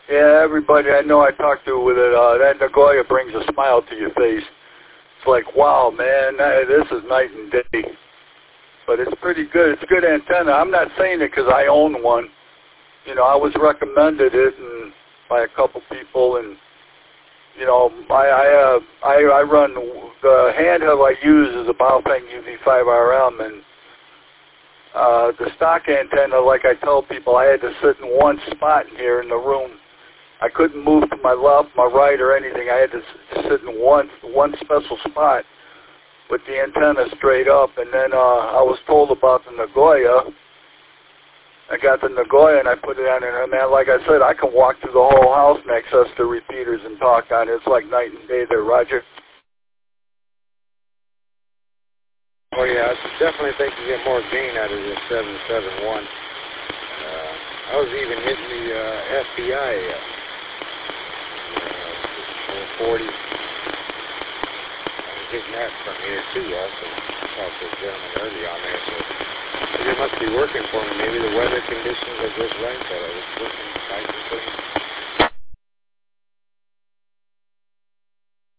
Yeah, everybody I know I talk to with it, that Nagoya brings a smile to your face. It's like, wow, man, this is night and day. But it's pretty good. It's a good antenna. I'm not saying it because I own one. You know, I was recommended it by a couple people, and you know, I run the handheld I use is a Baofeng UV5RM, and the stock antenna, like I tell people, I had to sit in one spot in here in the room. I couldn't move to my left, my right, or anything. I had to sit in one special spot with the antenna straight up. And then I was told about the Nagoya. I got the Nagoya and I put it on, and man, like I said, I can walk through the whole house and access the repeaters and talk on it. It's like night and day there, Roger. Oh yeah, I definitely think you get more gain out of this 771. I was even hitting the FBI 40. I was getting that from here too. I also talked to a gentleman early on there, so it must be working for me. Maybe the weather conditions are just right that I was working